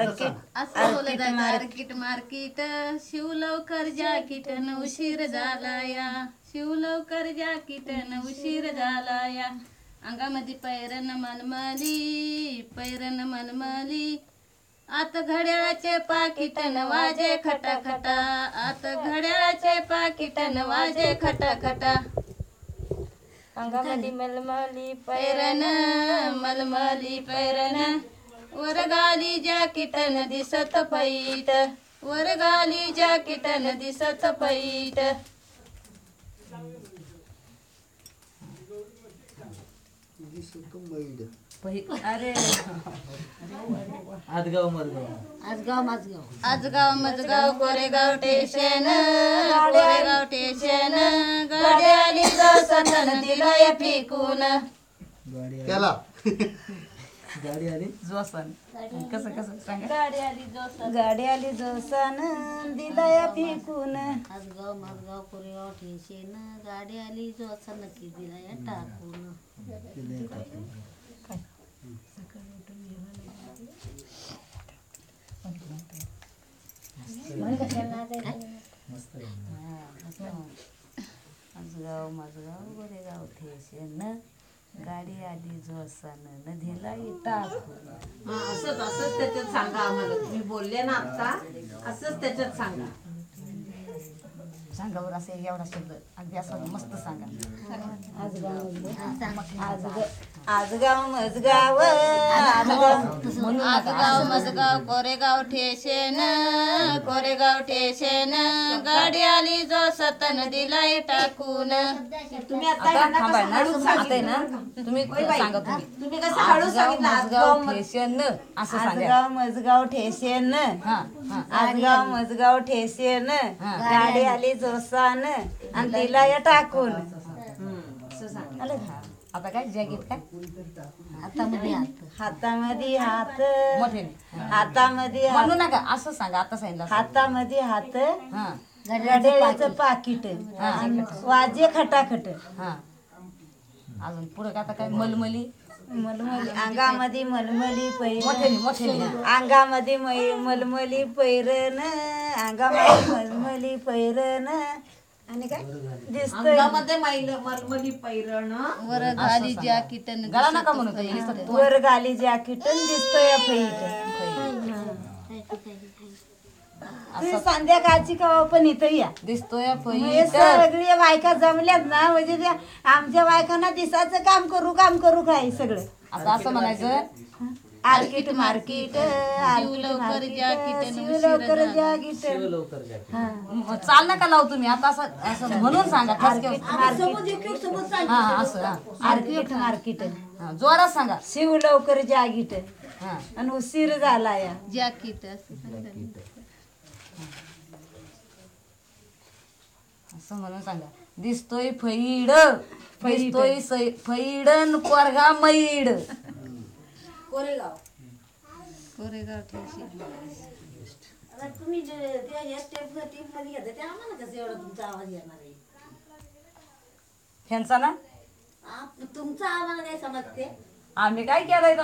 असं बोलत आहे मार्केट मार्केट शिव लवकर जाकीट न उशीर झाला या शिव लवकर जाकीट न उशीर झाला या अंगामध्ये पैरन मनमली आता घड्याळाचे पाकिट न वाजे खटा खटा आता घड्याळाचे पाकिट न वाजे खटा खटा अंगामध्ये मलमली मलमली पैरन वर गाली जॅकेटन दिसत पैट वर गाली जॅकेटन दिसत पैट अरे आजगाव मजगाव कोरेगाव स्टेशन गाडी आली सतन दिलाय फेकून केला गाडी आली जोसान कसं सांगा गाडी आली जोसान दिलाय फेकून आजगाव मजगाव कोरेगाव ठेशेन गाडी आली जोसा नक्की दिलाय टाकून आजगाव मजगाव कोरेगाव ठेशेन गाडी आली जोसान दिलाय टाकून असंच त्याच्यात सांगा आम्हाला तुम्ही बोलले ना आता असंच त्याच्यात सांगा सांगा बरं असं एवढा शब्द अगदी असं मस्त सांगा आजगाव मजगाव आजगाव मजगाव कोरेगाव ठेशेन गाडी आली जो सतन दिलाय टाकून तुम्ही आता आता थांबा ना सांगते ना तुम्ही सांगा तुम्ही कसं हळू सांगितलं आजगाव ठेशन असं सांगा आजगाव मजगाव ठेसेन हा आजगाव मजगाव ठेसेन गाडी आली जोसान आणि तिला या टाकून आता काय जॅकेट काय हातामध्ये हात मोठे हातामध्ये म्हणू नका असं सांगा आता सांगितलं हातामध्ये हात हा घड्याळाचं पाकिट वाजे खटाखट हा अजून पुढे आता काय मलमली मलमली अंगामध्ये मलमली पैरण मोठे अंगामध्ये मलमली पैरण अंगामध्ये मलमली पैरण आणि काय दिसतोय अंगामध्ये मलमली पैरण वर घाली जॅकेटन गळा नका म्हणू तुम्ही वर गाली जॅकेट दिसतोय फैट संध्याकाळची कवा पण इथं या दिसतोय हे सगळी बायका जमल्यात ना म्हणजे त्या आमच्या बायकांना दिसाचं काम करू काय सगळं आता असं म्हणायचं आर्किट मार्केट लवकर जॅकेटन लवकर जॅकेट लवकर जाय चाल नका लावू तुम्ही आता असं असं म्हणून सांगा हा असं हा. आर्किट मार्केट हा, जोरात सांगा शिव लवकर जॅकेट हा आणि उशीर झाला या जॅकेट असं सांगा. असं म्हणून सांगा दिसतोय दिसतोय फैडन पोरगा मैड कोरेगाव ठेशेन तुम्ही त्या स्टेप मध्ये घेता त्या आम्हाला कसं एवढा तुमचा आवाज येणार आहे ह्यांचा ना तुमचा आम्हाला काय समजते आम्ही काय केलंय